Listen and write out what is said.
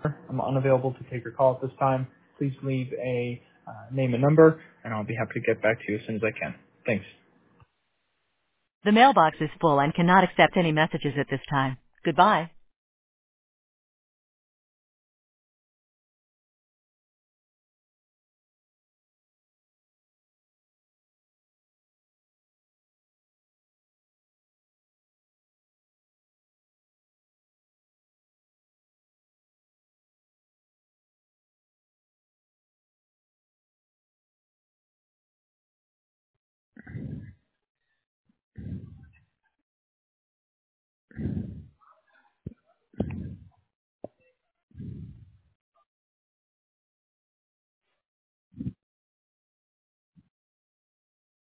I'm unavailable to take your call at this time. Please leave a name and number, and I'll be happy to get back to you as soon as I can. Thanks. The mailbox is full and cannot accept any messages at this time. Goodbye.